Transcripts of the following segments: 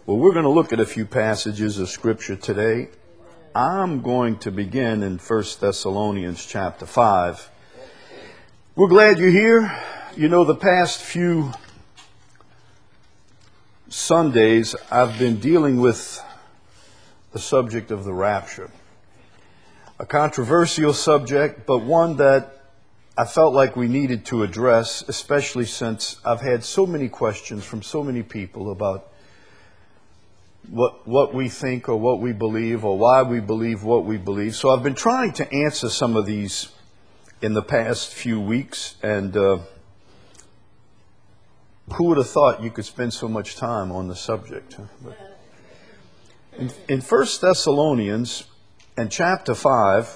Well, we're going to look at a few passages of Scripture today. I'm going to begin in 1 Thessalonians chapter 5. We're glad you're here. You know, the past few Sundays, I've been dealing with the subject of the rapture. A controversial subject, but one that I felt like we needed to address, especially since I've had so many questions from so many people about what we think or what we believe or why we believe what we believe. So I've been trying to answer some of these in the past few weeks, and who would have thought you could spend so much time on the subject? But in 1 Thessalonians and chapter 5,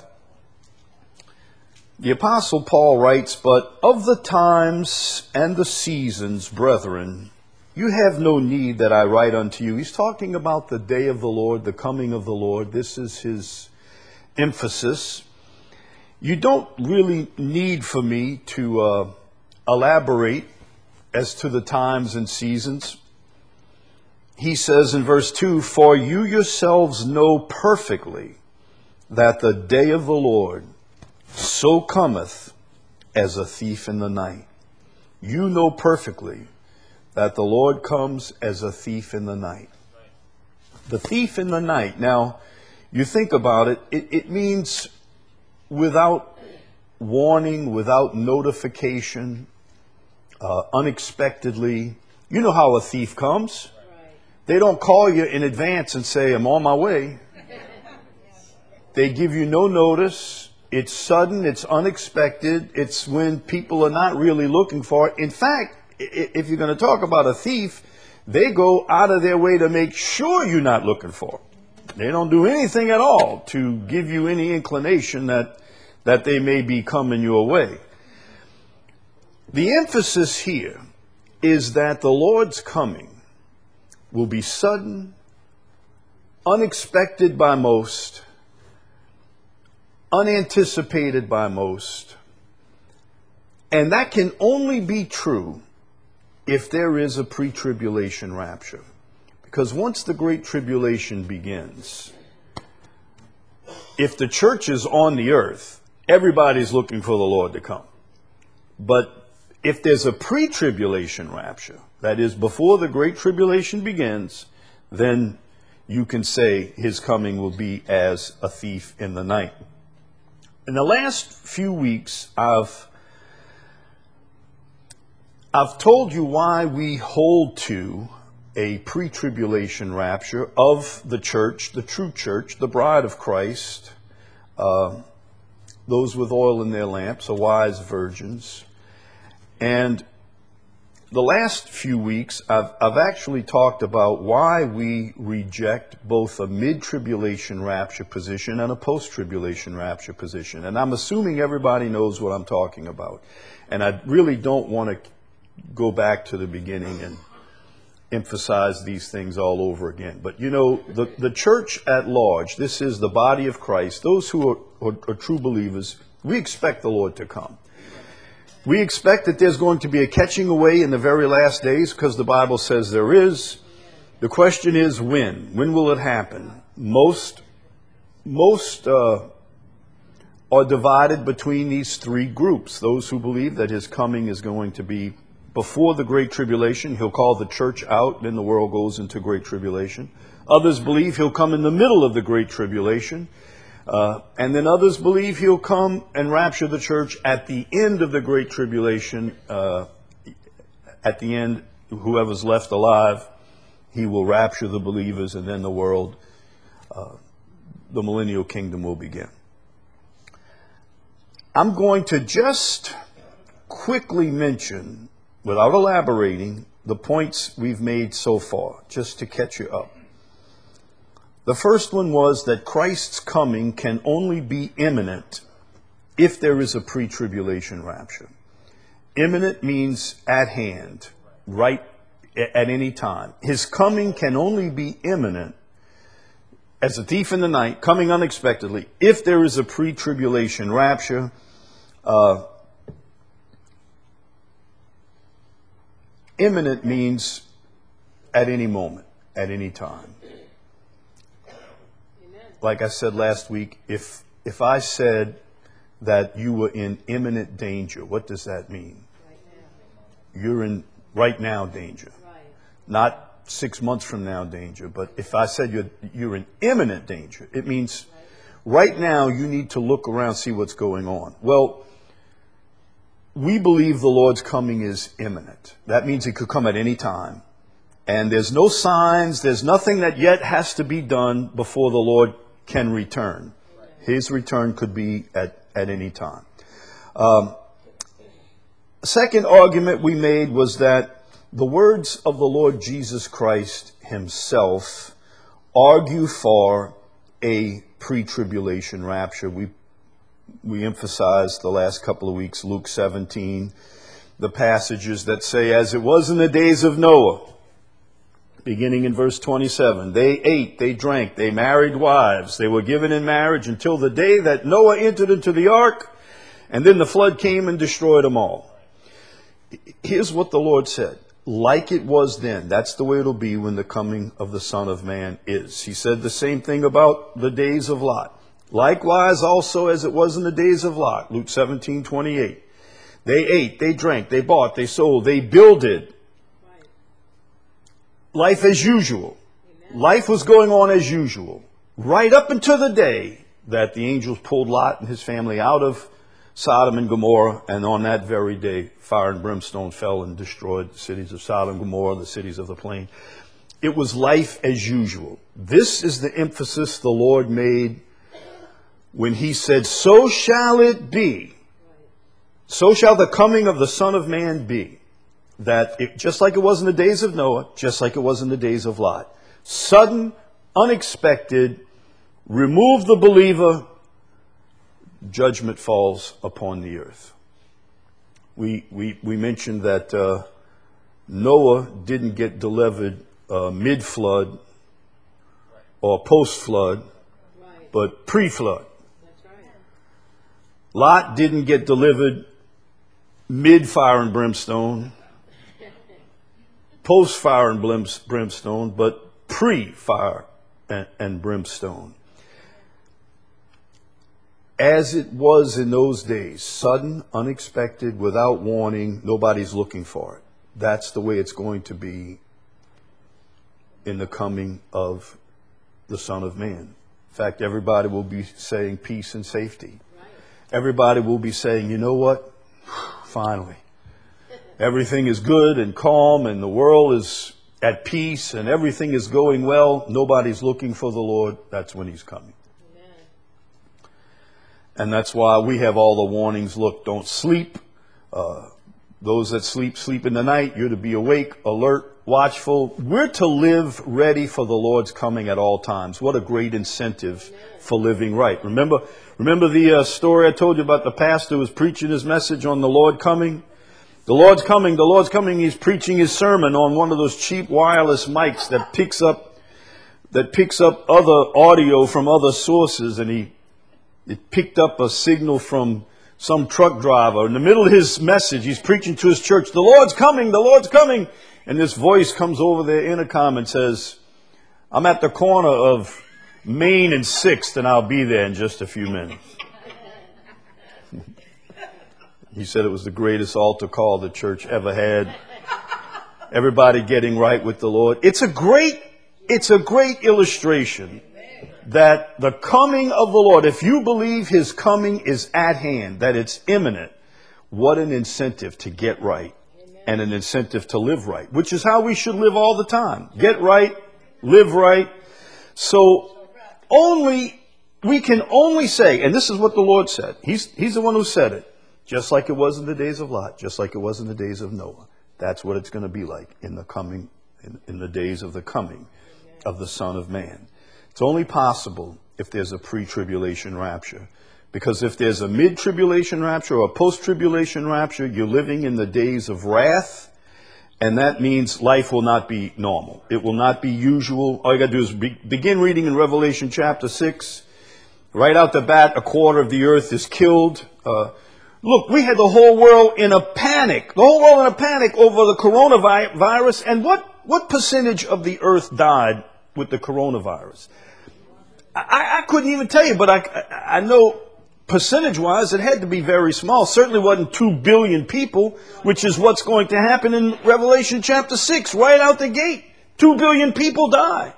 the Apostle Paul writes, "But of the times and the seasons, brethren, you have no need that I write unto you." He's talking about the day of the Lord, the coming of the Lord. This is his emphasis. You don't really need for me to elaborate as to the times and seasons. He says in verse 2, "For you yourselves know perfectly that the day of the Lord so cometh as a thief in the night." You know perfectly that the Lord comes as a thief in the night. The thief in the night. Now, you think about it, it means without warning, without notification, unexpectedly. You know how a thief comes. They don't call you in advance and say, "I'm on my way." They give you no notice. It's sudden, it's unexpected. It's when people are not really looking for it. In fact, if you're going to talk about a thief, they go out of their way to make sure you're not looking for it. They don't do anything at all to give you any inclination that they may be coming your way. The emphasis here is that the Lord's coming will be sudden, unexpected by most, unanticipated by most. And that can only be true if there is a pre-tribulation rapture. Because once the Great Tribulation begins, if the church is on the earth, everybody's looking for the Lord to come. But if there's a pre-tribulation rapture, that is before the Great Tribulation begins, then you can say his coming will be as a thief in the night. In the last few weeks, I've told you why we hold to a pre-tribulation rapture of the church, the true church, the bride of Christ, those with oil in their lamps, the wise virgins. And the last few weeks, I've actually talked about why we reject both a mid-tribulation rapture position and a post-tribulation rapture position. And I'm assuming everybody knows what I'm talking about. And I really don't want to go back to the beginning and emphasize these things all over again. But you know, the church at large, this is the body of Christ, those who are true believers, we expect the Lord to come. We expect that there's going to be a catching away in the very last days, because the Bible says there is. The question is when? When will it happen? Most are divided between these three groups. Those who believe that his coming is going to be before the Great Tribulation. He'll call the church out, then the world goes into Great Tribulation. Others believe he'll come in the middle of the Great Tribulation. And then others believe he'll come and rapture the church at the end of the Great Tribulation. At the end, whoever's left alive, he will rapture the believers, and then the world, the millennial kingdom will begin. I'm going to just quickly mention, without elaborating, the points we've made so far, just to catch you up. The first one was that Christ's coming can only be imminent if there is a pre-tribulation rapture. Imminent means at hand, right at any time. His coming can only be imminent as a thief in the night, coming unexpectedly, if there is a pre-tribulation rapture. Imminent means at any moment. at any time. Like I said last week, if I said that you were in imminent danger, what does that mean? You're in right now danger. Not 6 months from now danger, but if I said you're in imminent danger, it means right now you need to look around, see what's going on. Well, we believe the Lord's coming is imminent. That means it could come at any time. And there's no signs, there's nothing that yet has to be done before the Lord can return. His return could be at any time. Second argument we made was that the words of the Lord Jesus Christ himself argue for a pre-tribulation rapture. We emphasized the last couple of weeks, Luke 17, the passages that say, as it was in the days of Noah, beginning in verse 27, they ate, they drank, they married wives, they were given in marriage until the day that Noah entered into the ark, and then the flood came and destroyed them all. Here's what the Lord said. Like it was then, that's the way it'll be when the coming of the Son of Man is. He said the same thing about the days of Lot. Likewise also as it was in the days of Lot, Luke 17:28. They ate, they drank, they bought, they sold, they builded. Life as usual. Amen. Life was going on as usual. Right up until the day that the angels pulled Lot and his family out of Sodom and Gomorrah. And on that very day, fire and brimstone fell and destroyed the cities of Sodom and Gomorrah, the cities of the plain. It was life as usual. This is the emphasis the Lord made when he said, so shall it be. So shall the coming of the Son of Man be. That just like it was in the days of Noah, just like it was in the days of Lot. Sudden, unexpected, remove the believer, judgment falls upon the earth. We mentioned that Noah didn't get delivered mid-flood or post-flood, but pre-flood. Lot didn't get delivered mid-fire and brimstone, post-fire and brimstone, but pre-fire and brimstone. As it was in those days, sudden, unexpected, without warning, nobody's looking for it. That's the way it's going to be in the coming of the Son of Man. In fact, everybody will be saying peace and safety. Everybody will be saying, you know what? Finally. Everything is good and calm and the world is at peace and everything is going well. Nobody's looking for the Lord. That's when he's coming. Amen. And that's why we have all the warnings. Look, don't sleep. Those that sleep, sleep in the night. You're to be awake, alert, watchful. We're to live ready for the Lord's coming at all times. What a great incentive for living right. Remember the story I told you about the pastor who was preaching his message on the Lord coming? The Lord's coming, the Lord's coming. He's preaching his sermon on one of those cheap wireless mics that picks up other audio from other sources, and it picked up a signal from some truck driver. In the middle of his message, he's preaching to his church, the Lord's coming, the Lord's coming. And this voice comes over their intercom and says, I'm at the corner of Main and 6th, and I'll be there in just a few minutes. He said it was the greatest altar call the church ever had. Everybody getting right with the Lord. It's a great illustration that the coming of the Lord, if you believe his coming is at hand, that it's imminent, what an incentive to get right and an incentive to live right, which is how we should live all the time. Get right, live right. So we can only say, and this is what the Lord said. He's the one who said it. Just like it was in the days of Lot, just like it was in the days of Noah. That's what it's going to be like in the days of the coming of the Son of Man. It's only possible if there's a pre-tribulation rapture. Because if there's a mid-tribulation rapture or a post-tribulation rapture, you're living in the days of wrath. And that means life will not be normal. It will not be usual. All you got to do is begin reading in Revelation chapter 6. Right out the bat, a quarter of the earth is killed. Look, we had the whole world in a panic. The whole world in a panic over the coronavirus. And what What percentage of the earth died with the coronavirus? I couldn't even tell you, but I know percentage-wise it had to be very small. Certainly wasn't 2 billion people, which is what's going to happen in Revelation chapter 6, right out the gate. 2 billion people die.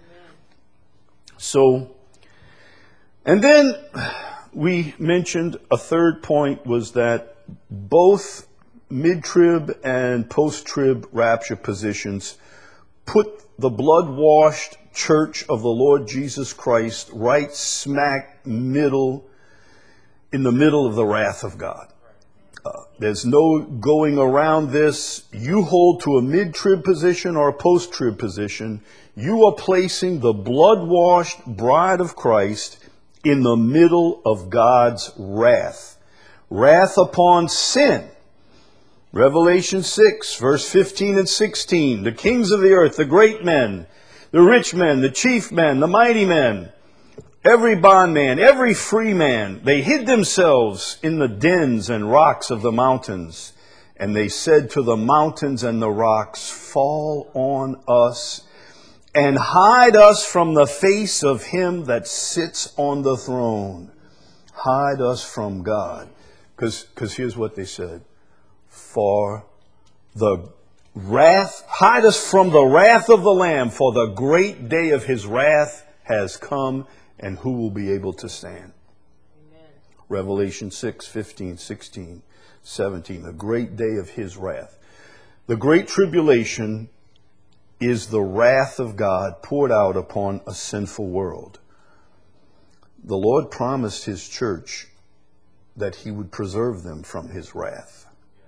So, and then we mentioned a third point was that both mid-trib and post-trib rapture positions put the blood-washed church of the Lord Jesus Christ right smack middle, in the middle of the wrath of God. There's no going around this. You hold to a mid-trib position or a post-trib position. You are placing the blood-washed bride of Christ in the middle of God's wrath. Wrath upon sin. Revelation 6, verse 15 and 16. The kings of the earth, the great men, the rich men, the chief men, the mighty men, every bondman, every free man, they hid themselves in the dens and rocks of the mountains. And they said to the mountains and the rocks, fall on us and hide us from the face of him that sits on the throne. Hide us from God. Because here's what they said. For the wrath, hide us from the wrath of the Lamb, for the great day of his wrath has come, and who will be able to stand? Amen. Revelation 6, 15, 16, 17, the great day of his wrath. The great tribulation is the wrath of God poured out upon a sinful world. The Lord promised his church that he would preserve them from his wrath.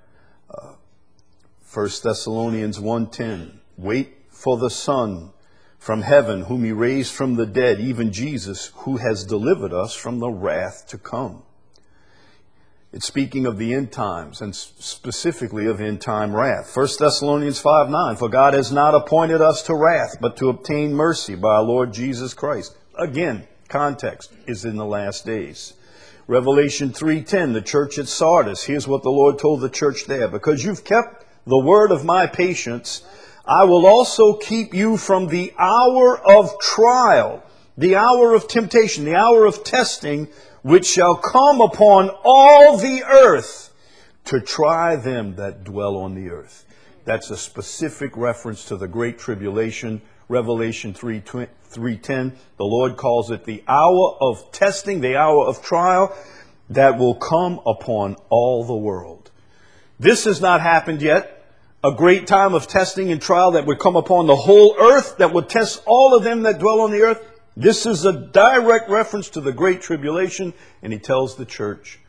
1 Thessalonians 1:10, wait for the Son from heaven, whom he raised from the dead, even Jesus, who has delivered us from the wrath to come. It's speaking of the end times, and specifically of end time wrath. 1 Thessalonians 5:9, for God has not appointed us to wrath, but to obtain mercy by our Lord Jesus Christ. Again, context is in the last days. Revelation 3:10, the church at Sardis. Here's what the Lord told the church there. Because you've kept the word of my patience, I will also keep you from the hour of trial, the hour of temptation, the hour of testing, which shall come upon all the earth to try them that dwell on the earth. That's a specific reference to the Great Tribulation, Revelation 3:10. The Lord calls it the hour of testing, the hour of trial that will come upon all the world. This has not happened yet. A great time of testing and trial that would come upon the whole earth, that would test all of them that dwell on the earth. This is a direct reference to the Great Tribulation, and he tells the church,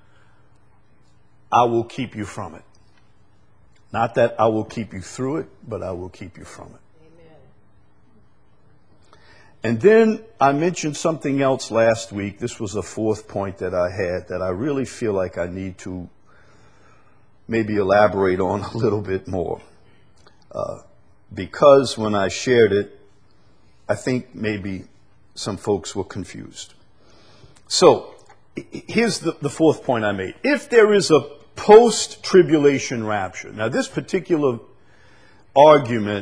I will keep you from it. Not that I will keep you through it, but I will keep you from it. Amen. And then I mentioned something else last week. This was a fourth point that I had that I really feel like I need to maybe elaborate on a little bit more. Because when I shared it, I think maybe some folks were confused. So, here's the fourth point I made. If there is a post-tribulation rapture, now this particular argument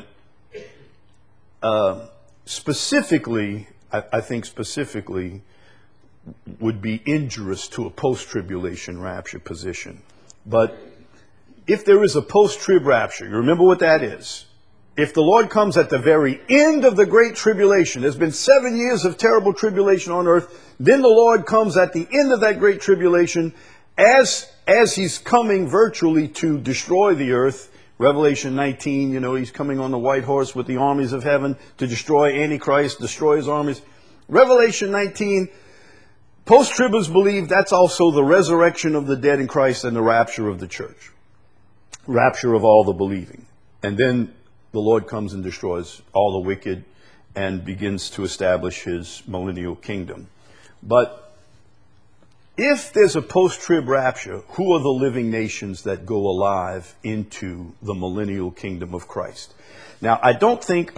specifically, I think specifically, would be injurious to a post-tribulation rapture position. But if there is a post-trib rapture, you remember what that is. If the Lord comes at the very end of the Great Tribulation, there's been 7 years of terrible tribulation on earth, then the Lord comes at the end of that Great Tribulation as he's coming virtually to destroy the earth. Revelation 19, he's coming on the white horse with the armies of heaven to destroy Antichrist, destroy his armies. Revelation 19, post-tribbers believe that's also the resurrection of the dead in Christ and the rapture of the church. Rapture of all the believing. And then the Lord comes and destroys all the wicked and begins to establish his millennial kingdom. But if there's a post-trib rapture, who are the living nations that go alive into the millennial kingdom of Christ? Now, I don't think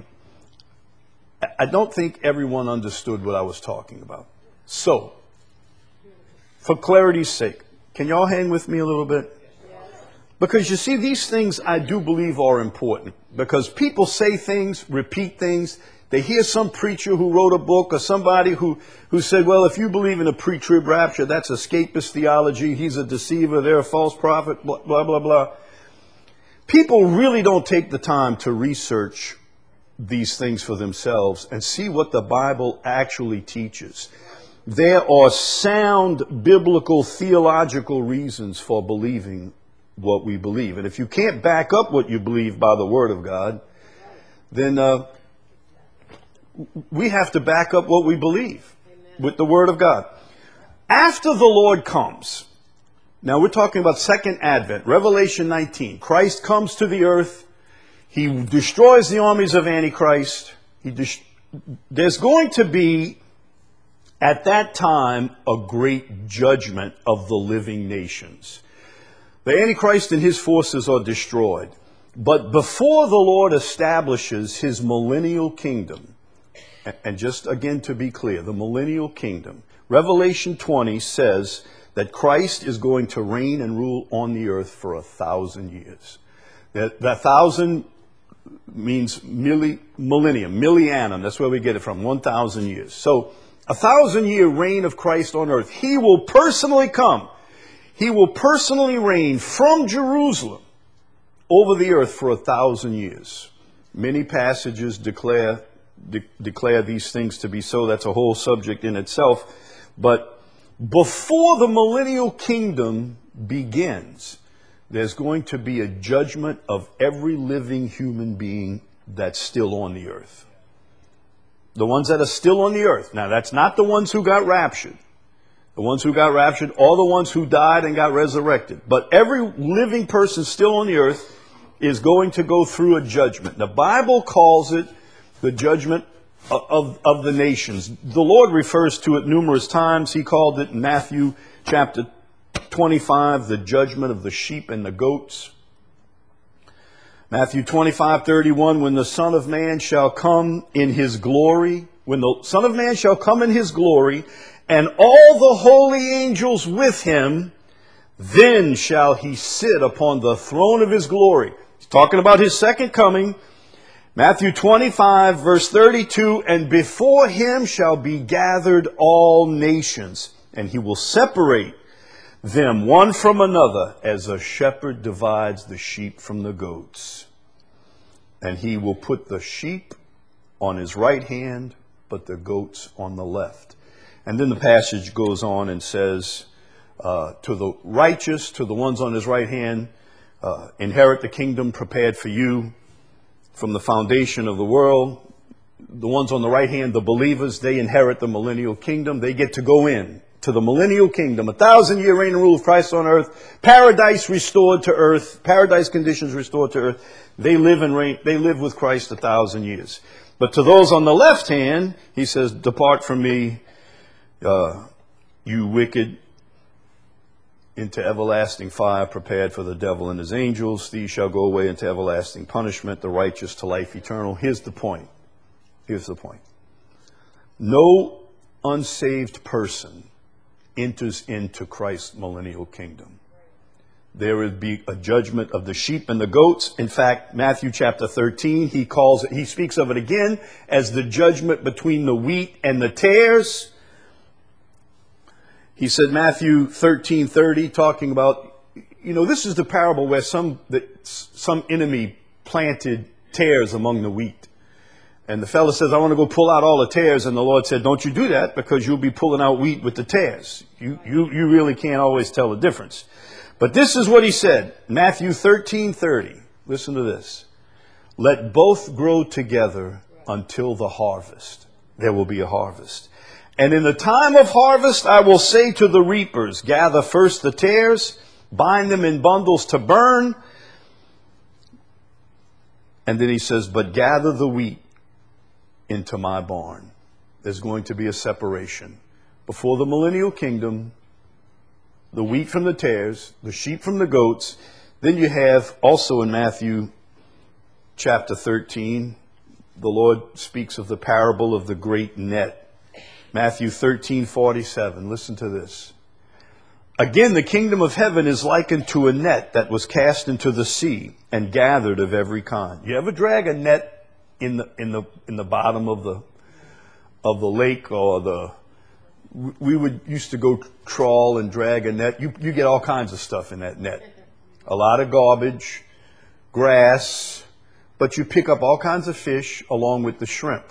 everyone understood what I was talking about. So, for clarity's sake, can y'all hang with me a little bit? Because you see, these things I do believe are important. Because people say things, repeat things. They hear some preacher who wrote a book or somebody who said, well, if you believe in a pre-trib rapture, that's escapist theology. He's a deceiver. They're a false prophet, blah, blah, blah, blah. People really don't take the time to research these things for themselves and see what the Bible actually teaches. There are sound biblical theological reasons for believing what we believe. And if you can't back up what you believe by the Word of God, then we have to back up what we believe with the Word of God. After the Lord comes, now we're talking about Second Advent, Revelation 19. Christ comes to the earth. He destroys the armies of Antichrist. There's going to be, at that time, a great judgment of the living nations. The Antichrist and his forces are destroyed. But before the Lord establishes his millennial kingdom, and just again to be clear, the millennial kingdom, Revelation 20 says that Christ is going to reign and rule on the earth for 1,000 years. That 1,000 means millennium, millennium. That's where we get it from, 1,000 years. So 1,000-year reign of Christ on earth. He will personally come. He will personally reign from Jerusalem over the earth for 1,000 years. Many passages declare these things to be so. That's a whole subject in itself. But before the millennial kingdom begins, there's going to be a judgment of every living human being that's still on the earth. The ones that are still on the earth. Now, that's not the ones who got raptured. The ones who got raptured are the ones who died and got resurrected. But every living person still on the earth is going to go through a judgment. The Bible calls it the judgment of the nations. The Lord refers to it numerous times. He called it in Matthew chapter 25, the judgment of the sheep and the goats. Matthew 25:31, when the Son of Man shall come in his glory, when the Son of Man shall come in his glory, and all the holy angels with him, then shall he sit upon the throne of his glory. He's talking about his second coming. Matthew 25, verse 32, and before him shall be gathered all nations, and he will separate them one from another, as a shepherd divides the sheep from the goats. And he will put the sheep on his right hand, but the goats on the left. And then the passage goes on and says, to the righteous, to the ones on his right hand, inherit the kingdom prepared for you from the foundation of the world. The ones on the right hand, the believers, they inherit the millennial kingdom. They get to go in to the millennial kingdom, 1,000-year reign and rule of Christ on earth, paradise restored to earth, paradise conditions restored to earth. They live and reign. They live with Christ 1,000 years. But to those on the left hand, he says, depart from me, you wicked, into everlasting fire prepared for the devil and his angels. These shall go away into everlasting punishment, the righteous to life eternal. Here's the point. Here's the point. No unsaved person enters into Christ's millennial kingdom. There will be a judgment of the sheep and the goats. In fact, Matthew chapter 13, he speaks of it again as the judgment between the wheat and the tares. He said, Matthew 13:30, talking about, this is the parable where some enemy planted tares among the wheat. And the fellow says, I want to go pull out all the tares. And the Lord said, don't you do that, because you'll be pulling out wheat with the tares. You really can't always tell the difference. But this is what he said, Matthew 13:30. Listen to this. Let both grow together until the harvest. There will be a harvest. And in the time of harvest, I will say to the reapers, gather first the tares, bind them in bundles to burn. And then he says, but gather the wheat into my barn. There's going to be a separation. Before the millennial kingdom, the wheat from the tares, the sheep from the goats. Then you have also in Matthew chapter 13, the Lord speaks of the parable of the great net. Matthew 13:47. Listen to this. Again, the kingdom of heaven is likened to a net that was cast into the sea and gathered of every kind. You ever drag a net in the bottom of the lake, or we used to go trawl and drag a net. You get all kinds of stuff in that net. A lot of garbage, grass, but you pick up all kinds of fish along with the shrimp.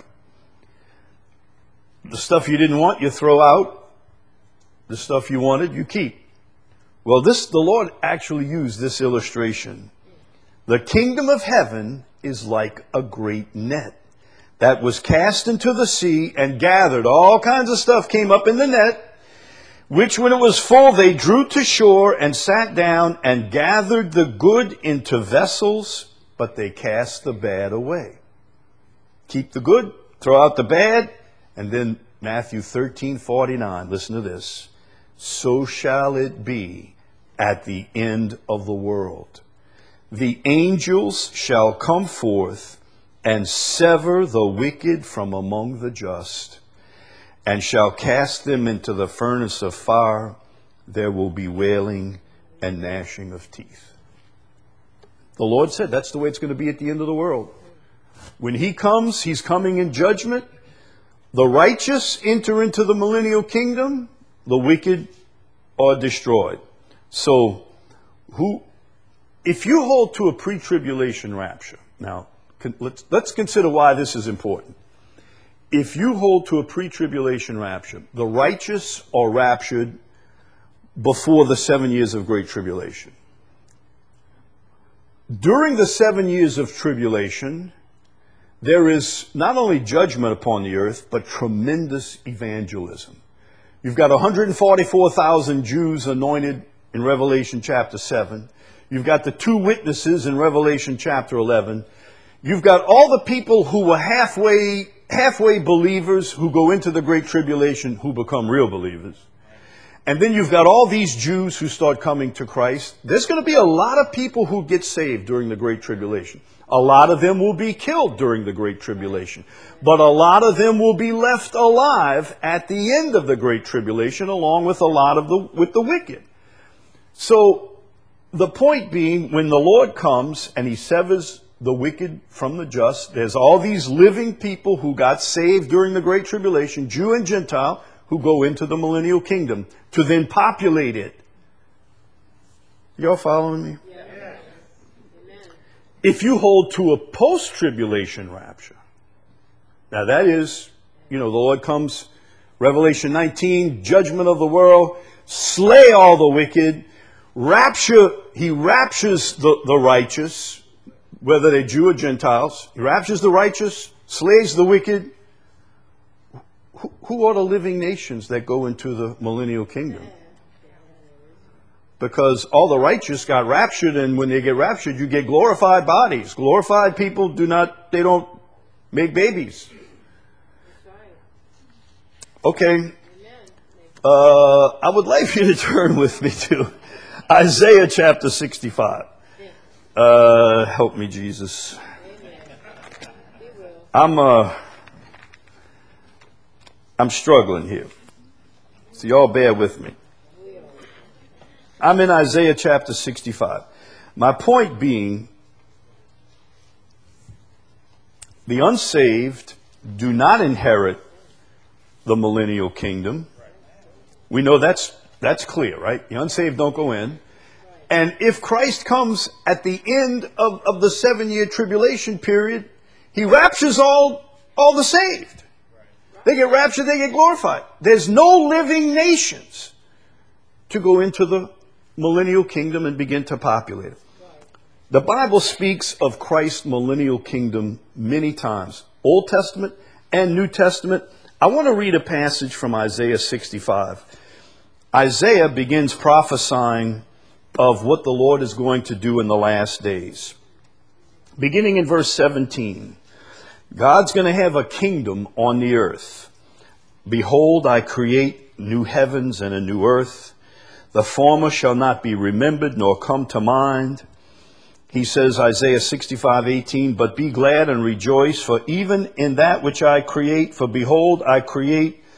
The stuff you didn't want, you throw out. The stuff you wanted, you keep. Well, the Lord actually used this illustration. The kingdom of heaven is like a great net that was cast into the sea and gathered. All kinds of stuff came up in the net, which when it was full, they drew to shore and sat down and gathered the good into vessels, but they cast the bad away. Keep the good, throw out the bad, and then Matthew 13:49. Listen to this. So shall it be at the end of the world. The angels shall come forth and sever the wicked from among the just, and shall cast them into the furnace of fire. There will be wailing and gnashing of teeth. The Lord said that's the way it's going to be at the end of the world. When He comes, He's coming in judgment. The righteous enter into the millennial kingdom. The wicked are destroyed. So, if you hold to a pre-tribulation rapture, now let's consider why this is important. If you hold to a pre-tribulation rapture, the righteous are raptured before the 7 years of great tribulation. During the 7 years of tribulation, there is not only judgment upon the earth, but tremendous evangelism. You've got 144,000 Jews anointed in Revelation chapter 7. You've got the 2 witnesses in Revelation chapter 11. You've got all the people who were halfway believers who go into the Great Tribulation who become real believers. And then you've got all these Jews who start coming to Christ. There's going to be a lot of people who get saved during the Great Tribulation. A lot of them will be killed during the Great Tribulation. But a lot of them will be left alive at the end of the Great Tribulation, along with a lot of the wicked. So the point being, when the Lord comes and He severs the wicked from the just, there's all these living people who got saved during the Great Tribulation, Jew and Gentile, who go into the millennial kingdom to then populate it. Y'all following me? Yeah. If you hold to a post-tribulation rapture, now that is, the Lord comes, Revelation 19, judgment of the world, slay all the wicked, He raptures the righteous, whether they're Jew or Gentiles. He raptures the righteous, slays the wicked. Who are the living nations that go into the millennial kingdom? Because all the righteous got raptured, and when they get raptured, you get glorified bodies. Glorified people don't make babies. Okay. I would like you to turn with me to Isaiah chapter 65. Help me, Jesus. I'm struggling here. So y'all bear with me. I'm in Isaiah chapter 65. My point being, the unsaved do not inherit the millennial kingdom. We know that's clear, right? The unsaved don't go in. And if Christ comes at the end of the 7-year tribulation period, He raptures all the saved. They get raptured, they get glorified. There's no living nations to go into the millennial kingdom and begin to populate it. The Bible speaks of Christ's millennial kingdom many times, Old Testament and New Testament. I want to read a passage from Isaiah 65. Isaiah begins prophesying of what the Lord is going to do in the last days. Beginning in verse 17, God's going to have a kingdom on the earth. Behold, I create new heavens and a new earth. The former shall not be remembered nor come to mind. He says, Isaiah 65:18, but be glad and rejoice, for even in that which I create, for behold, I create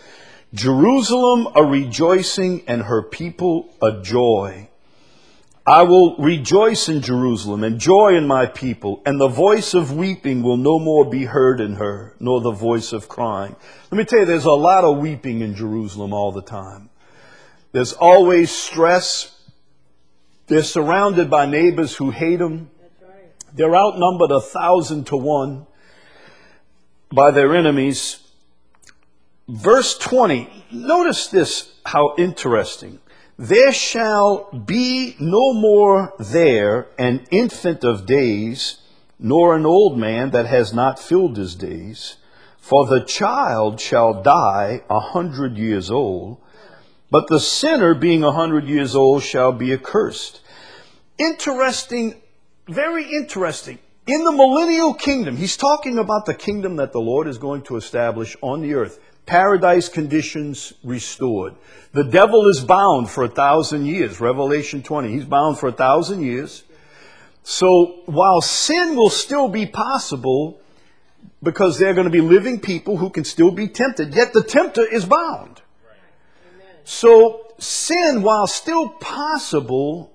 Jerusalem a rejoicing and her people a joy. I will rejoice in Jerusalem and joy in my people, and the voice of weeping will no more be heard in her, nor the voice of crying. Let me tell you, there's a lot of weeping in Jerusalem all the time. There's always stress. They're surrounded by neighbors who hate them. They're outnumbered 1,000 to 1 by their enemies. Verse 20, notice this, how interesting. There shall be no more there an infant of days, nor an old man that has not filled his days. For the child shall die 100 years old, but the sinner being 100 years old shall be accursed. Interesting, very interesting. In the millennial kingdom, he's talking about the kingdom that the Lord is going to establish on the earth. Paradise conditions restored. The devil is bound for 1,000 years. Revelation 20. He's bound for 1,000 years. So while sin will still be possible, because they're going to be living people who can still be tempted, yet the tempter is bound. So sin, while still possible,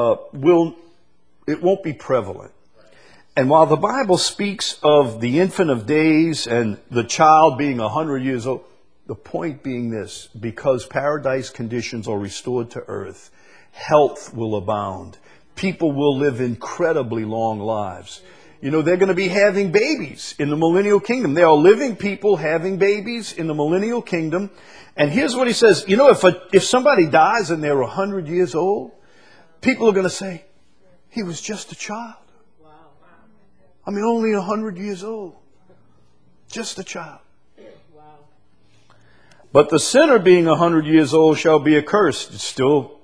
it won't be prevalent. And while the Bible speaks of the infant of days and the child being 100 years old, the point being this: because paradise conditions are restored to earth, health will abound. People will live incredibly long lives. You know, they're going to be having babies in the millennial kingdom. There are living people having babies in the millennial kingdom. And here's what he says. You know, if somebody dies and they're 100 years old, people are going to say, he was just a child. I mean, only 100 years old. Just a child. Wow. But the sinner being 100 years old shall be accursed. It's still,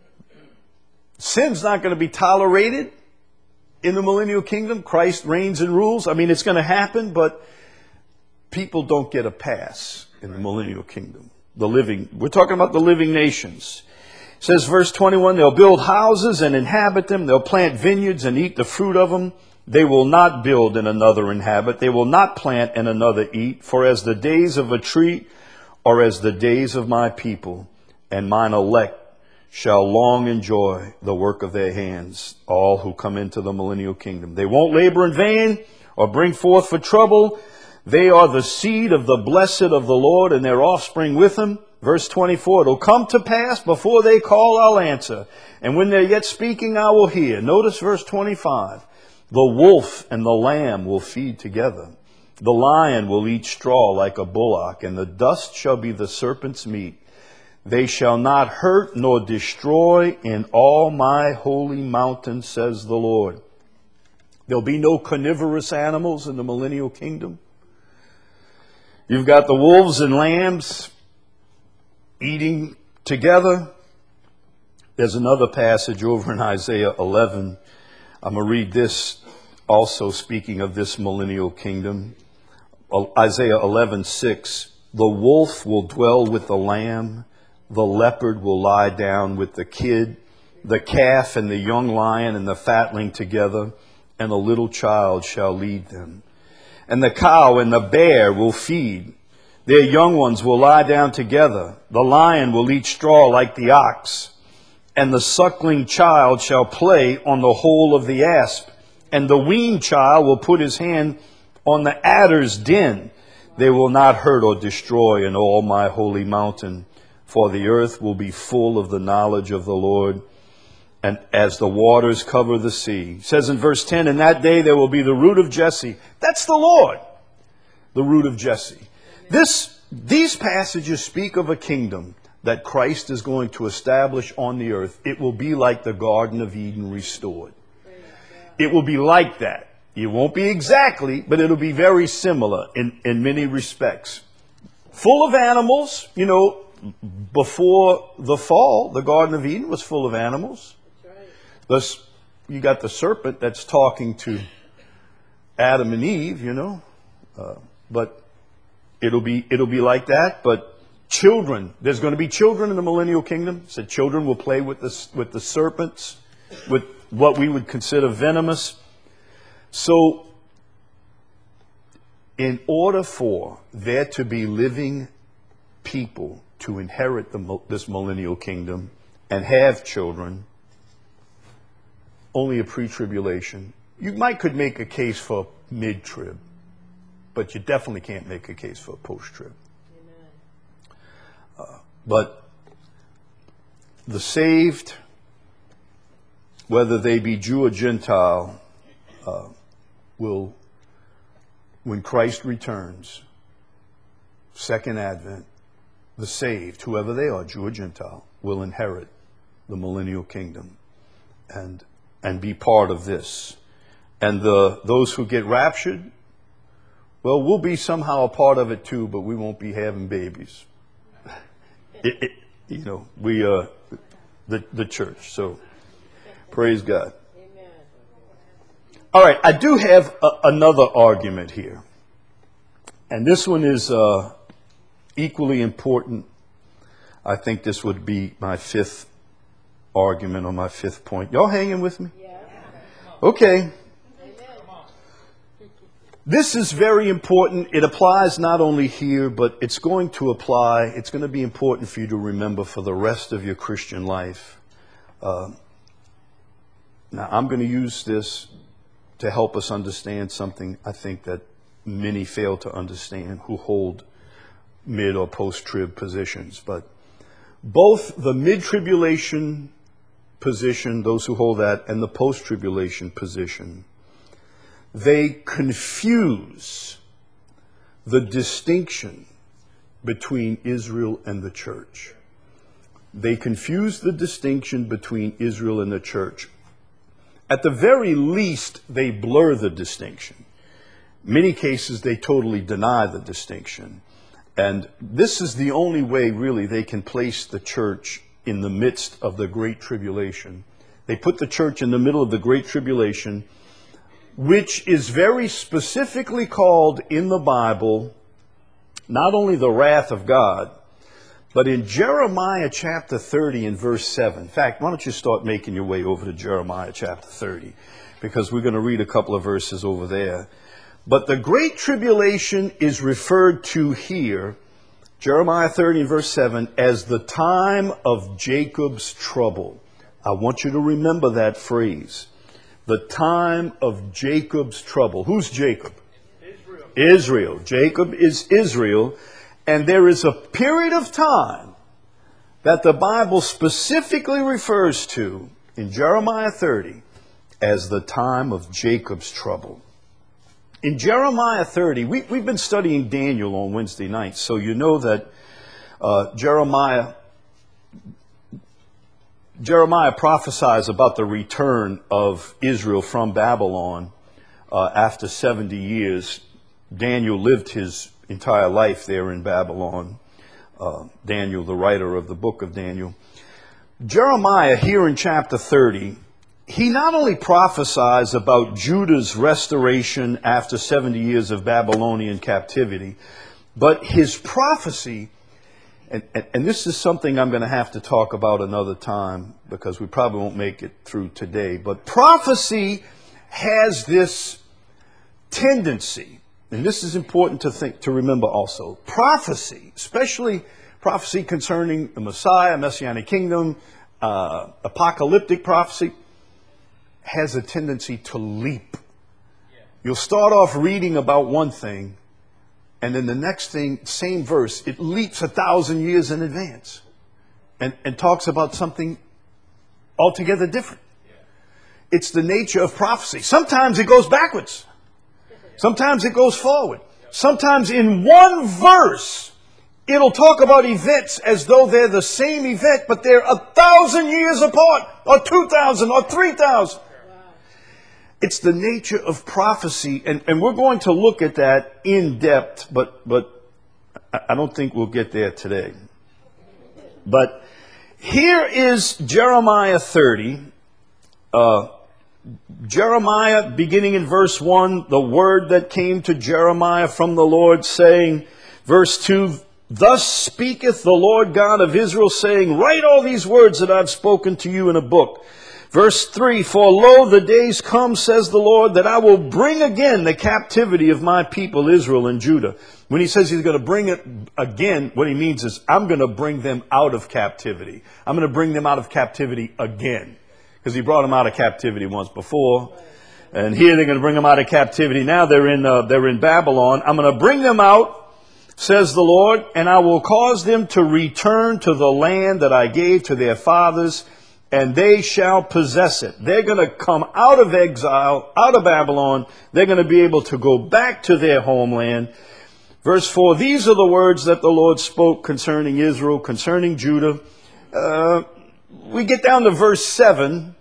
sin's not going to be tolerated in the millennial kingdom. Christ reigns and rules. I mean, it's going to happen, but people don't get a pass in the millennial kingdom. We're talking about the living nations. It says, verse 21, they'll build houses and inhabit them. They'll plant vineyards and eat the fruit of them. They will not build and another inhabit. They will not plant and another eat. For as the days of a tree are as the days of my people, and mine elect shall long enjoy the work of their hands, all who come into the millennial kingdom. They won't labor in vain or bring forth for trouble. They are the seed of the blessed of the Lord, and their offspring with them. Verse 24, it'll come to pass before they call, I'll answer. And when they're yet speaking, I will hear. Notice verse 25. The wolf and the lamb will feed together. The lion will eat straw like a bullock, and the dust shall be the serpent's meat. They shall not hurt nor destroy in all my holy mountain, says the Lord. There'll be no carnivorous animals in the millennial kingdom. You've got the wolves and lambs eating together. There's another passage over in Isaiah 11. I'm going to read this also, speaking of this millennial kingdom. Isaiah 11:6. The wolf will dwell with the lamb. The leopard will lie down with the kid. The calf and the young lion and the fatling together, and a little child shall lead them. And the cow and the bear will feed. Their young ones will lie down together. The lion will eat straw like the ox. And the suckling child shall play on the hole of the asp. And the weaned child will put his hand on the adder's den. They will not hurt or destroy in all my holy mountain. For the earth will be full of the knowledge of the Lord, and as the waters cover the sea. It says in verse 10, in that day there will be the root of Jesse. That's the Lord, the root of Jesse. These passages speak of a kingdom that Christ is going to establish on the earth. It will be like the Garden of Eden restored. It will be like that. It won't be exactly, but it'll be very similar in many respects. Full of animals. You know, before the fall, the Garden of Eden was full of animals. Thus, you got the serpent that's talking to Adam and Eve, you know. But it'll be like that. But children, there's going to be children in the millennial kingdom. So children will play with the serpents, with what we would consider venomous. So, in order for there to be living people to inherit this millennial kingdom and have children, only a pre-tribulation. You could make a case for mid-trib, but you definitely can't make a case for post-trib. But the saved, whether they be Jew or Gentile, will, when Christ returns, second advent, the saved, whoever they are, Jew or Gentile, will inherit the millennial kingdom and be part of this. And those who get raptured, well, we'll be somehow a part of it too, but we won't be having babies. We are the church. So praise God. Amen. All right, I do have another argument here. And this one is equally important. I think this would be my fifth argument or my fifth point. Y'all hanging with me? Yeah. Okay. This is very important. It applies not only here, but it's going to be important for you to remember for the rest of your Christian life. Now, I'm going to use this to help us understand something I think that many fail to understand who hold mid or post-trib positions. But both the mid-tribulation position, those who hold that, and the post-tribulation position, they confuse the distinction between Israel and the church. They confuse the distinction between Israel and the church. At the very least, they blur the distinction. In many cases, they totally deny the distinction. And this is the only way, really, they can place the church in the midst of the Great Tribulation. They put the church in the middle of the Great Tribulation, which is very specifically called in the Bible, not only the wrath of God, but in Jeremiah chapter 30 and verse 7. In fact, why don't you start making your way over to Jeremiah chapter 30, because we're going to read a couple of verses over there. But the Great Tribulation is referred to here, Jeremiah 30 and verse 7, as the time of Jacob's trouble. I want you to remember that phrase. The time of Jacob's trouble. Who's Jacob? Israel. Jacob is Israel. And there is a period of time that the Bible specifically refers to in Jeremiah 30 as the time of Jacob's trouble. In Jeremiah 30, we've been studying Daniel on Wednesday nights, so you know that Jeremiah prophesies about the return of Israel from Babylon after 70 years. Daniel lived his entire life there in Babylon. Daniel, the writer of the book of Daniel. Jeremiah, here in chapter 30, he not only prophesies about Judah's restoration after 70 years of Babylonian captivity, but his prophecy, and this is something I'm going to have to talk about another time because we probably won't make it through today, but prophecy has this tendency, and this is important to remember also. Prophecy, especially prophecy concerning the Messiah, Messianic kingdom, apocalyptic prophecy, has a tendency to leap. You'll start off reading about one thing, and then the next thing, same verse, it leaps 1,000 years in advance and talks about something altogether different. It's the nature of prophecy. Sometimes it goes backwards. Sometimes it goes forward. Sometimes in one verse, it'll talk about events as though they're the same event, but they're 1,000 years apart, or 2,000, or 3,000. It's the nature of prophecy, and we're going to look at that in depth, but I don't think we'll get there today. But here is Jeremiah 30. Jeremiah, beginning in verse 1, the word that came to Jeremiah from the Lord, saying, verse 2, "Thus speaketh the Lord God of Israel, saying, Write all these words that I've spoken to you in a book. Verse 3, for lo, the days come, says the Lord, that I will bring again the captivity of my people Israel and Judah. When he says he's going to bring it again, what he means is I'm going to bring them out of captivity. I'm going to bring them out of captivity again. Because he brought them out of captivity once before. And here they're going to bring them out of captivity. Now they're in Babylon. I'm going to bring them out, says the Lord, and I will cause them to return to the land that I gave to their fathers, and they shall possess it. They're going to come out of exile, out of Babylon. They're going to be able to go back to their homeland. Verse 4, these are the words that the Lord spoke concerning Israel, concerning Judah. We get down to verse 7.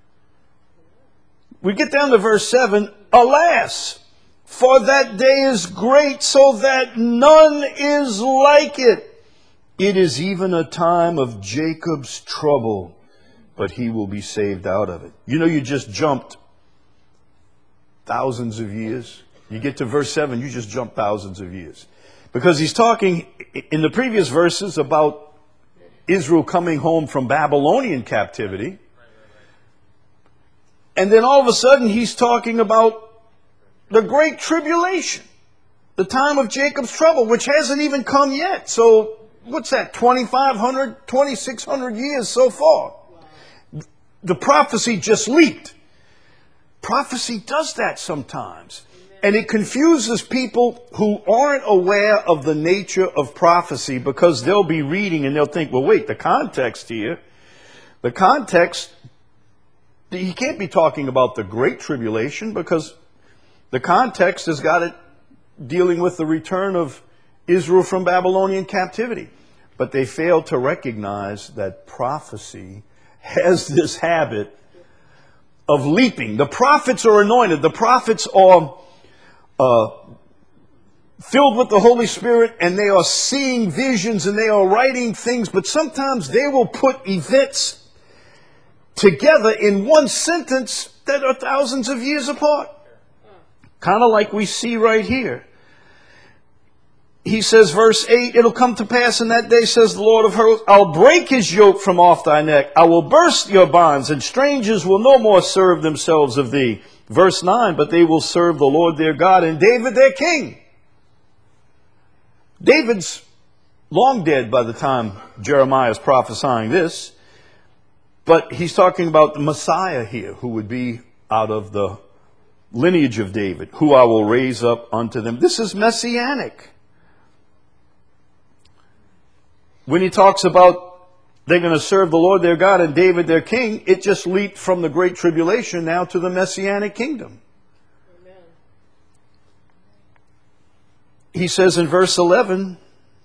Alas, for that day is great, so that none is like it. It is even a time of Jacob's trouble, but he will be saved out of it. You know, you just jumped thousands of years. You get to verse 7, you just jump thousands of years. Because he's talking in the previous verses about Israel coming home from Babylonian captivity. And then all of a sudden he's talking about the great tribulation, the time of Jacob's trouble, which hasn't even come yet. So what's that, 2,500, 2,600 years so far? The prophecy just leaped. Prophecy does that sometimes. And it confuses people who aren't aware of the nature of prophecy, because they'll be reading and they'll think, well, wait, the context here, he can't be talking about the Great Tribulation, because the context has got it dealing with the return of Israel from Babylonian captivity. But they fail to recognize that prophecy has this habit of leaping. The prophets are anointed. The prophets are filled with the Holy Spirit, and they are seeing visions and they are writing things, but sometimes they will put events together in one sentence that are thousands of years apart. Kind of like we see right here. He says, verse 8, it'll come to pass in that day, says the Lord of hosts, I'll break his yoke from off thy neck. I will burst your bonds, and strangers will no more serve themselves of thee. Verse 9, but they will serve the Lord their God and David their king. David's long dead by the time Jeremiah is prophesying this. But he's talking about the Messiah here, who would be out of the lineage of David, who I will raise up unto them. This is messianic. When he talks about they're going to serve the Lord their God and David their king, it just leaped from the Great Tribulation now to the Messianic kingdom. Amen. He says in verse 11,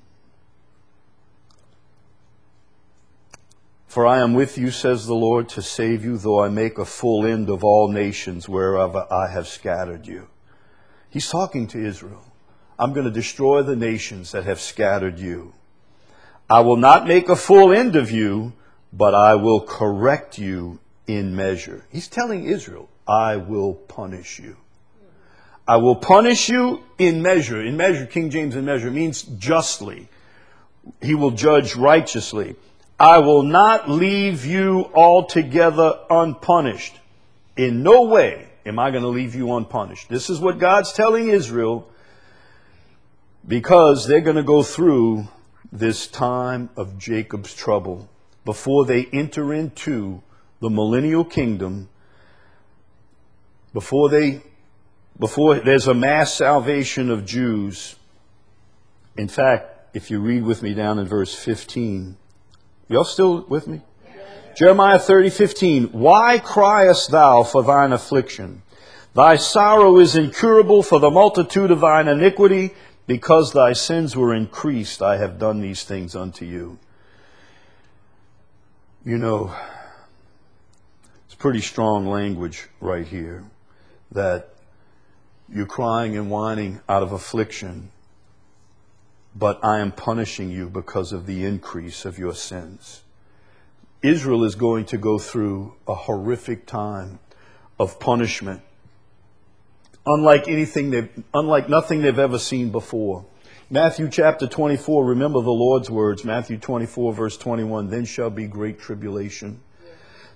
for I am with you, says the Lord, to save you, though I make a full end of all nations wherever I have scattered you. He's talking to Israel. I'm going to destroy the nations that have scattered you. I will not make a full end of you, but I will correct you in measure. He's telling Israel, I will punish you. I will punish you in measure. In measure, King James in measure means justly. He will judge righteously. I will not leave you altogether unpunished. In no way am I going to leave you unpunished. This is what God's telling Israel, because they're going to go through this time of Jacob's trouble before they enter into the millennial kingdom, before there's a mass salvation of Jews. In fact, if you read with me down in verse 15, y'all still with me? Jeremiah 30:15. Why criest thou for thine affliction? Thy sorrow is incurable for the multitude of thine iniquity. Because thy sins were increased, I have done these things unto you. You know, it's pretty strong language right here, that you're crying and whining out of affliction, but I am punishing you because of the increase of your sins. Israel is going to go through a horrific time of punishment, unlike nothing they've ever seen before. Matthew chapter 24, remember the Lord's words, Matthew 24 verse 21, then shall be great tribulation.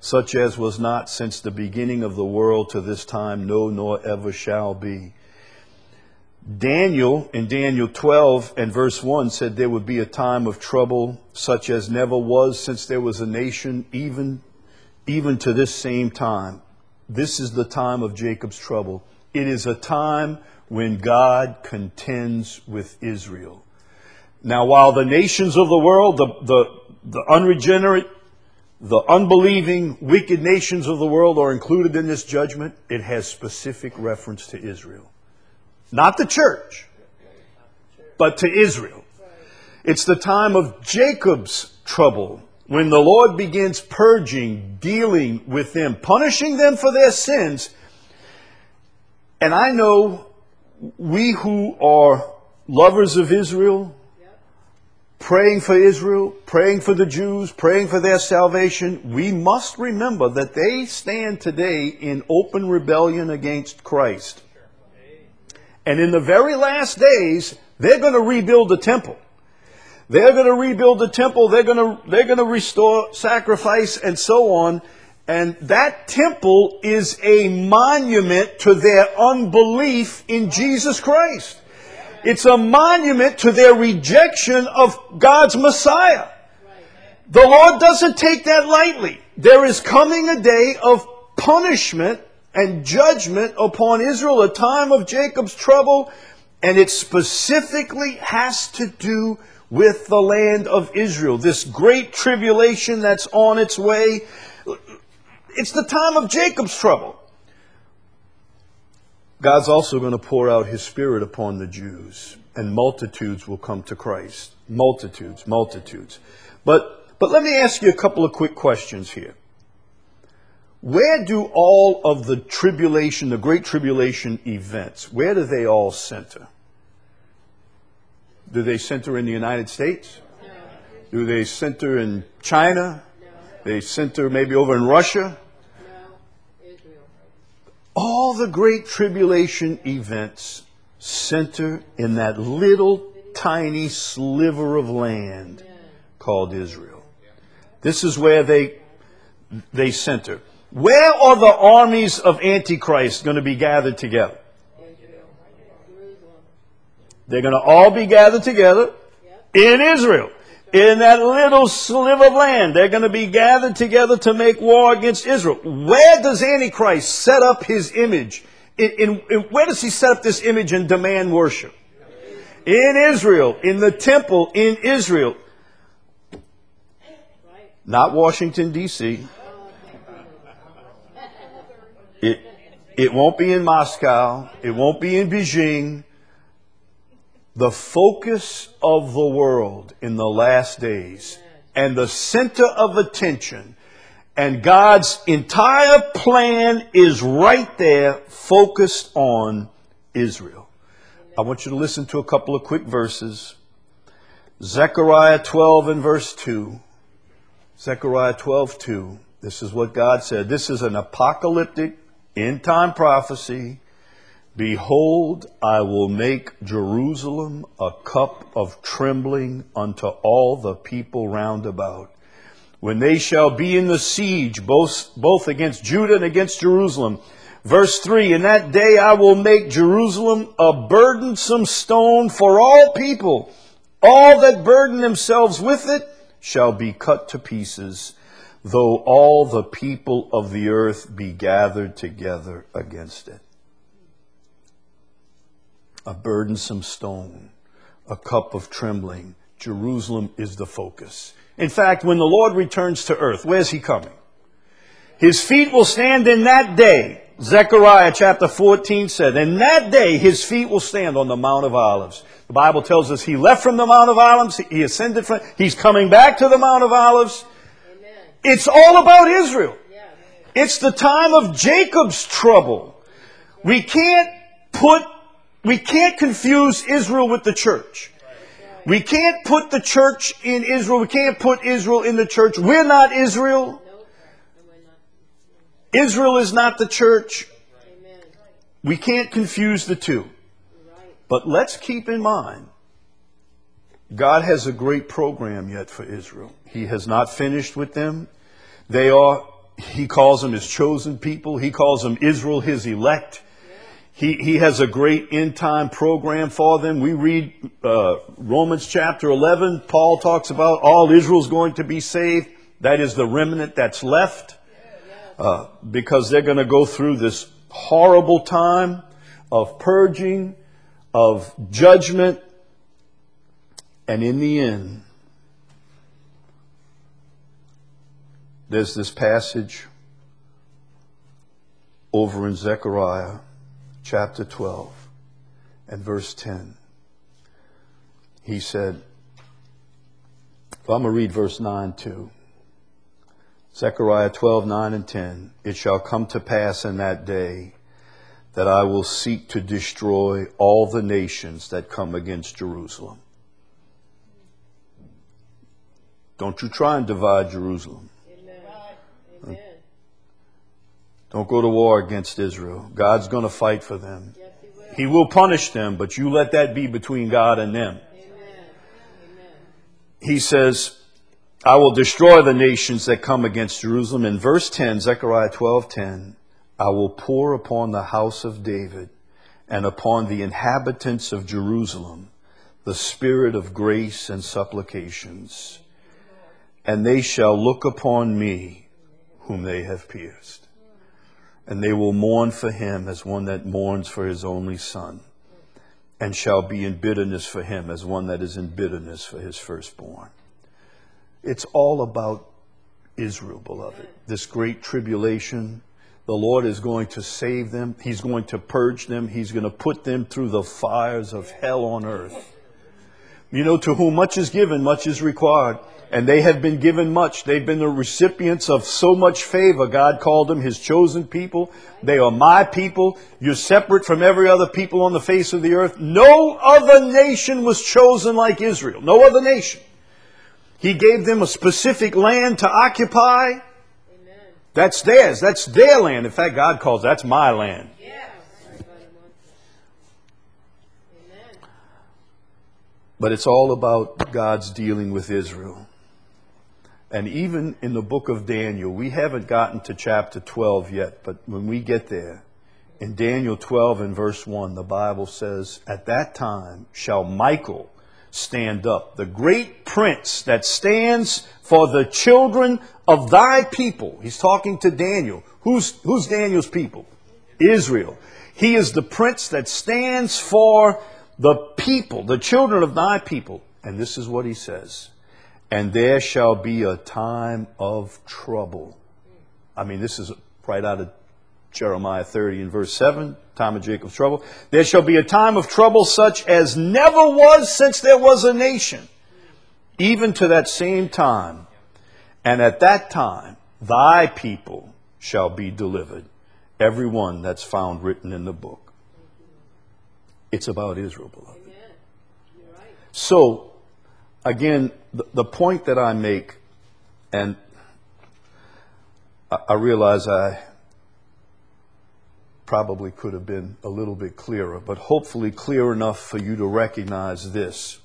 such as was not since the beginning of the world to this time, no, nor ever shall be. Daniel, in Daniel 12 and verse 1, said there would be a time of trouble such as never was since there was a nation, even to this same time. This is the time of Jacob's trouble. It is a time when God contends with Israel. Now, while the nations of the world, the unregenerate, the unbelieving, wicked nations of the world are included in this judgment, it has specific reference to Israel. Not the church, but to Israel. It's the time of Jacob's trouble, when the Lord begins purging, dealing with them, punishing them for their sins. And I know we who are lovers of Israel, praying for Israel, praying for the Jews, praying for their salvation, we must remember that they stand today in open rebellion against Christ. And in the very last days, they're going to rebuild the temple. They're going to rebuild the temple. They're going to restore sacrifice and so on. And that temple is a monument to their unbelief in Jesus Christ. It's a monument to their rejection of God's Messiah. The Lord doesn't take that lightly. There is coming a day of punishment and judgment upon Israel, a time of Jacob's trouble, and it specifically has to do with the land of Israel. This great tribulation that's on its way, it's the time of Jacob's trouble. God's also going to pour out His Spirit upon the Jews, and multitudes will come to Christ. Multitudes. But let me ask you a couple of quick questions here. Where do all of the tribulation, the great tribulation events, where do they all center? Do they center in the United States? No. Do they center in China? No. They center maybe over in Russia? No. Israel. All the great tribulation events center in that little tiny sliver of land called Israel. This is where they center. Where are the armies of Antichrist going to be gathered together? They're going to all be gathered together in Israel. In that little sliver of land, they're going to be gathered together to make war against Israel. Where does Antichrist set up his image? Where does he set up this image and demand worship? In Israel, in the temple in Israel. Not Washington, D.C. It won't be in Moscow. It won't be in Beijing. The focus of the world in the last days and the center of attention and God's entire plan is right there, focused on Israel. I want you to listen to a couple of quick verses. Zechariah 12 and verse 2. Zechariah 12:2. This is what God said. This is an apocalyptic end-time prophecy. Behold, I will make Jerusalem a cup of trembling unto all the people round about. When they shall be in the siege, both against Judah and against Jerusalem. Verse 3, in that day I will make Jerusalem a burdensome stone for all people. All that burden themselves with it shall be cut to pieces, though all the people of the earth be gathered together against it. A burdensome stone, a cup of trembling. Jerusalem is the focus. In fact, when the Lord returns to earth, where's He coming? His feet will stand in that day. Zechariah chapter 14 said, in that day His feet will stand on the Mount of Olives. The Bible tells us He left from the Mount of Olives. He ascended from, He's coming back to the Mount of Olives. Amen. It's all about Israel. Yeah. It's the time of Jacob's trouble. We can't confuse Israel with the church. We can't put the church in Israel. We can't put Israel in the church. We're not Israel. Israel is not the church. We can't confuse the two. But let's keep in mind, God has a great program yet for Israel. He has not finished with them. They are He calls them his chosen people. He calls them Israel, his elect. He has a great end time program for them. We read Romans chapter 11. Paul talks about all Israel's going to be saved. That is the remnant that's left. Because they're going to go through this horrible time of purging, of judgment. And in the end, there's this passage over in Zechariah chapter 12 and verse 10. He said, well, I'm going to read verse 9 too. Zechariah 12, 9 and 10. It shall come to pass in that day that I will seek to destroy all the nations that come against Jerusalem. Don't you try and divide Jerusalem. Amen. Don't go to war against Israel. God's going to fight for them. Yes, He will punish them, but you let that be between God and them. Amen. He says, I will destroy the nations that come against Jerusalem. In verse 10, Zechariah 12:10, I will pour upon the house of David and upon the inhabitants of Jerusalem the spirit of grace and supplications. And they shall look upon me, whom they have pierced. And they will mourn for him as one that mourns for his only son, and shall be in bitterness for him as one that is in bitterness for his firstborn. It's all about Israel, beloved. This great tribulation, the Lord is going to save them. He's going to purge them. He's going to put them through the fires of hell on earth. You know, to whom much is given, much is required. And they have been given much. They've been the recipients of so much favor. God called them his chosen people. They are my people. You're separate from every other people on the face of the earth. No other nation was chosen like Israel. No other nation. He gave them a specific land to occupy. Amen. That's theirs. That's their land. In fact, God calls that's my land. Yes. Amen. But it's all about God's dealing with Israel. And even in the book of Daniel, we haven't gotten to chapter 12 yet, but when we get there, in Daniel 12 and verse 1, the Bible says, at that time shall Michael stand up, the great prince that stands for the children of thy people. He's talking to Daniel. Who's Daniel's people? Israel. He is the prince that stands for the people, the children of thy people. And this is what he says. And there shall be a time of trouble. I mean, this is right out of Jeremiah 30 and verse 7, time of Jacob's trouble. There shall be a time of trouble such as never was since there was a nation, even to that same time. And at that time, thy people shall be delivered, every one that's found written in the book. It's about Israel, beloved. Amen. You're right. So, again, the point that I make, and I realize I probably could have been a little bit clearer, but hopefully clear enough for you to recognize this,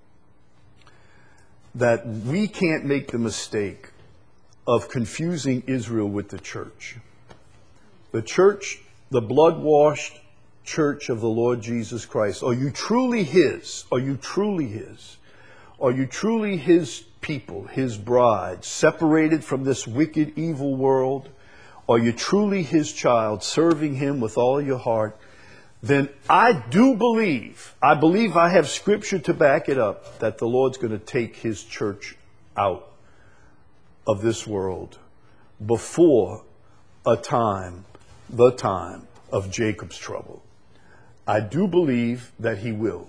that we can't make the mistake of confusing Israel with the church. The church, the blood-washed church of the Lord Jesus Christ, are you truly his? Are you truly his? Are you truly his people, his bride, separated from this wicked, evil world? Are you truly his child, serving him with all your heart? Then I do believe, I have scripture to back it up, that the Lord's going to take his church out of this world before the time of Jacob's trouble. I do believe that he will.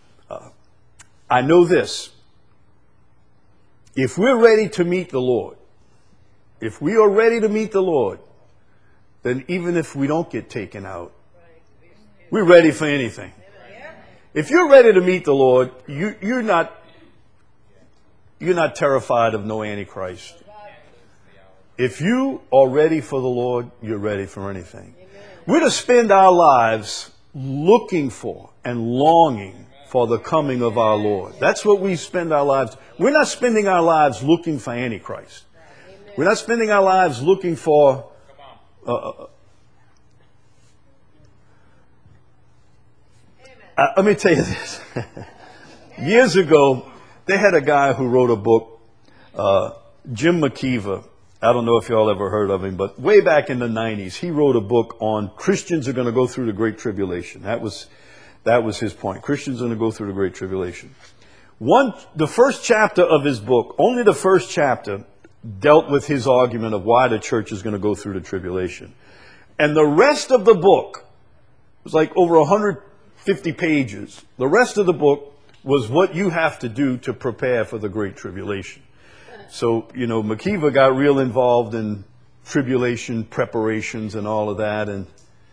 I know this. If we're ready to meet the Lord, if we are ready to meet the Lord, then even if we don't get taken out, we're ready for anything. If you're ready to meet the Lord, you're not terrified of no Antichrist. If you are ready for the Lord, you're ready for anything. We're to spend our lives looking for and longing for the coming of our Lord. That's what we spend our lives. We're not spending our lives looking for Antichrist. We're not spending our lives looking for let me tell you this. Years ago, they had a guy who wrote a book, Jim McKeever. I don't know if y'all ever heard of him, but way back in the 90s, he wrote a book on Christians are going to go through the Great Tribulation. That was his point. Christians are going to go through the Great Tribulation. The first chapter of his book, only the first chapter, dealt with his argument of why the church is going to go through the tribulation. And the rest of the book was like over 150 pages. The rest of the book was what you have to do to prepare for the Great Tribulation. So, McKeever got real involved in tribulation preparations and all of that. And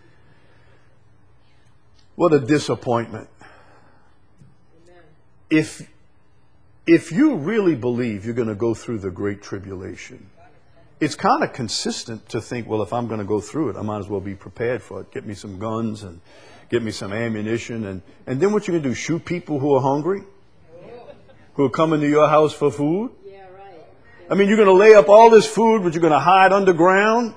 what a disappointment. If you really believe you're going to go through the Great Tribulation, it's kind of consistent to think, well, if I'm going to go through it, I might as well be prepared for it. Get me some guns and get me some ammunition. And then what you're going to do, shoot people who are hungry? Who are coming to your house for food? Yeah, right. I mean, you're going to lay up all this food, but you're going to hide underground?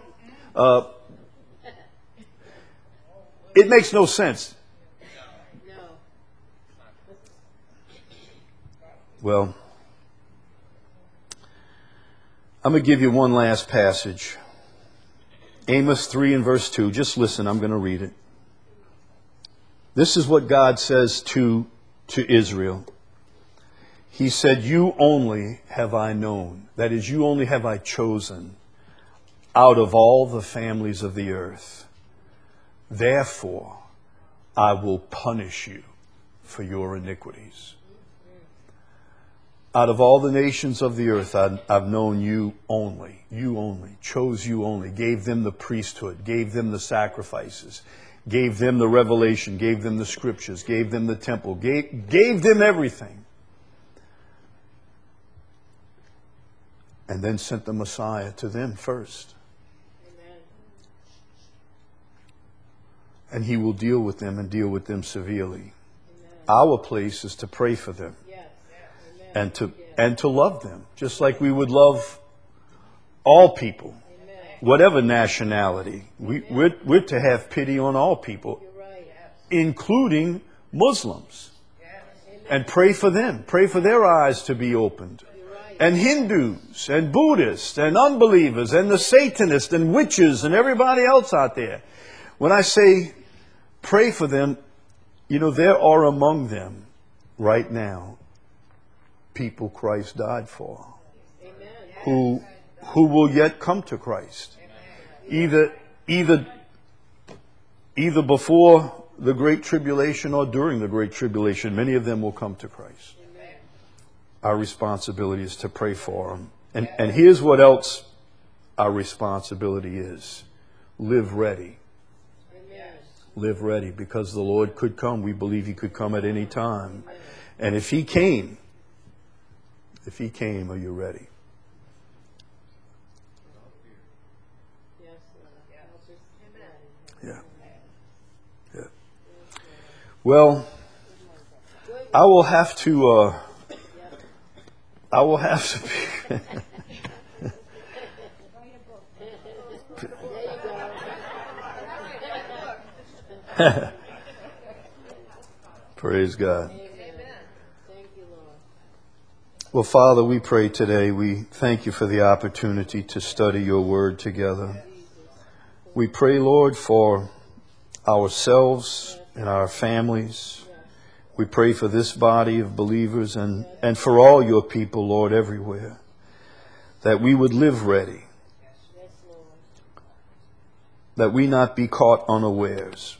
It makes no sense. No. Well, I'm going to give you one last passage. Amos 3 and verse 2. Just listen, I'm going to read it. This is what God says to Israel. He said, you only have I known. That is, you only have I chosen out of all the families of the earth. Therefore, I will punish you for your iniquities. Out of all the nations of the earth, I've known you only, chose you only, gave them the priesthood, gave them the sacrifices, gave them the revelation, gave them the scriptures, gave them the temple, gave them everything. And then sent the Messiah to them first. Amen. And he will deal with them and deal with them severely. Amen. Our place is to pray for them. Yes. Amen. And to love them, just like we would love all people, Amen. whatever nationality. We're to have pity on all people, You're right. including Muslims, and pray for them, pray for their eyes to be opened. You're right. And Hindus and Buddhists and unbelievers and the Satanists and witches and everybody else out there. When I say pray for them, there are among them right now people Christ died for, Amen. who will yet come to Christ, either before the Great Tribulation or during the Great Tribulation. Many of them will come to Christ. Amen. Our responsibility is to pray for them. And here's what else our responsibility is: live ready. Amen. Live ready, because the Lord could come. We believe He could come at any time. And if He came, are you ready? Yes, Lord. Yeah. Yeah. Well, I will have to be Praise God. Amen. Thank you, Lord. Well, Father, we pray today. We thank you for the opportunity to study your word together. We pray, Lord, for ourselves and our families. We pray for this body of believers and for all your people, Lord, everywhere, that we would live ready, Yes, Lord. that we not be caught unawares.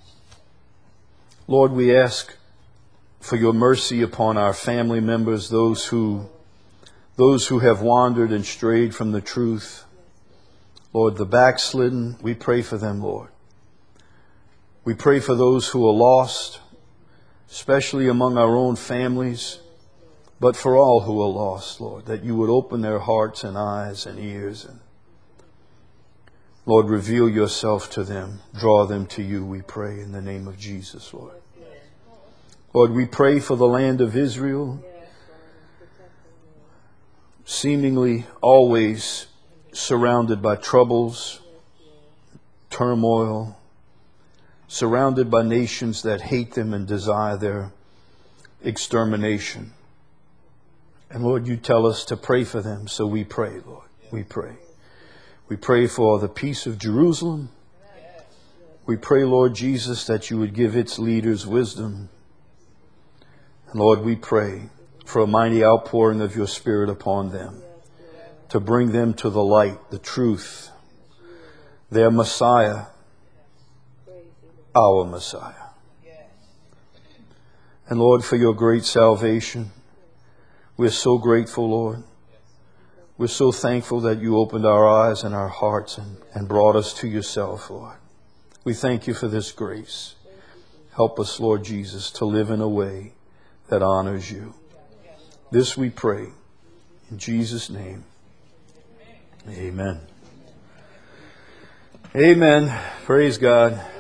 Lord, we ask for your mercy upon our family members, those who have wandered and strayed from the truth. Lord, the backslidden, we pray for them, Lord. We pray for those who are lost, especially among our own families, but for all who are lost, Lord, that you would open their hearts and eyes and ears. And Lord, reveal yourself to them. Draw them to you, we pray, in the name of Jesus, Lord. Lord, we pray for the land of Israel, seemingly always surrounded by troubles, turmoil, surrounded by nations that hate them and desire their extermination. And Lord, you tell us to pray for them, so we pray, Lord. We pray. We pray for the peace of Jerusalem. We pray, Lord Jesus, that you would give its leaders wisdom. And Lord, we pray for a mighty outpouring of your Spirit upon them, to bring them to the light, the truth, their Messiah, our Messiah. And Lord, for your great salvation, we're so grateful, Lord. We're so thankful that you opened our eyes and our hearts and brought us to yourself, Lord. We thank you for this grace. Help us, Lord Jesus, to live in a way that honors you. This we pray in Jesus' name. Amen. Amen. Praise God.